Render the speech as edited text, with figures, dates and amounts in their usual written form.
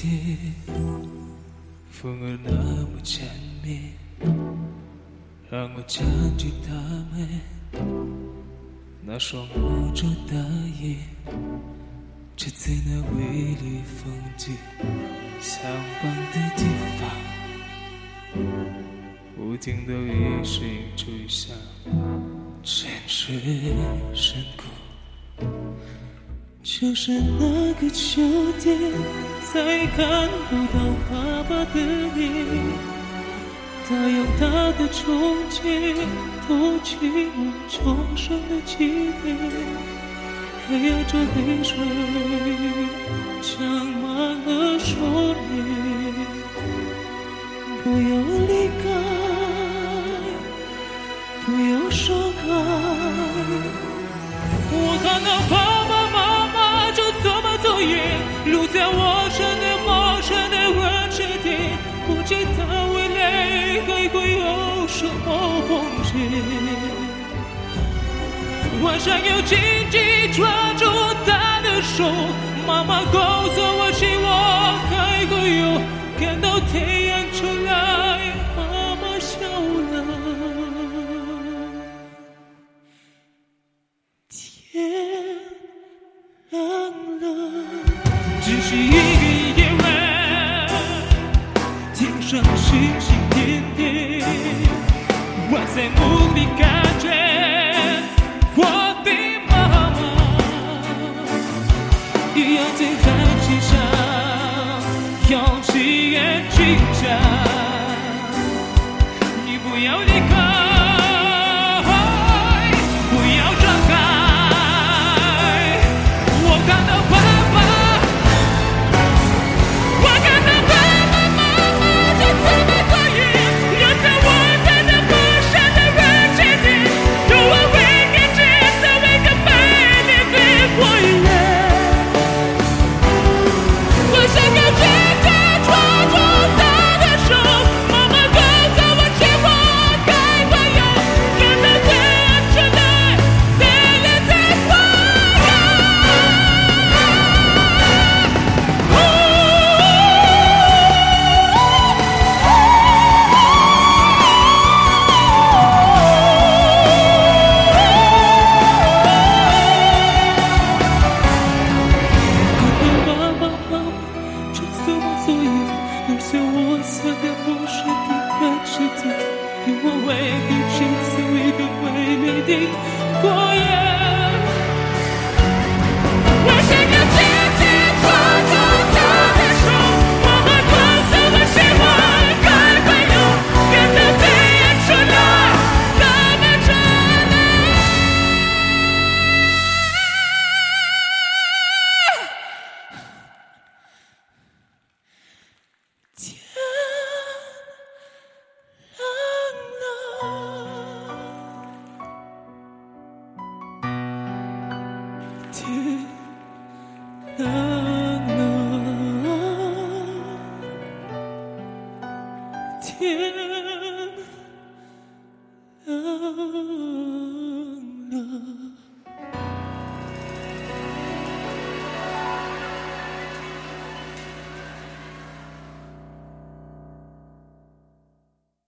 风儿那么缠绵，让我占据他们那双无助的眼，只在那微烈风景相伴的地方，不停的雨声吹响沉睡深谷。就是那个秋天，再看不到爸爸的脸，他有他的憧憬，偷去我重生的起点，还有这泪水长满了双眼。不要离开，不要伤害，我看到爸爸妈妈就这么走远，路在我身边陌生的问题点，不知道未来还会有什么风险。我想要紧紧抓住她的手，妈妈告诉我希望还会有，看到太阳出来，妈妈笑了。只是一个夜晚，天上星星点点，我在梦里看见我的妈妈，一样在寒气上用起眼睛讲，你不要离开。因为为的只是一个美丽的果园，我想要紧紧抓住她的手，妈妈告诉我希望还会有，看到太阳出来，他们出来。天亮了，天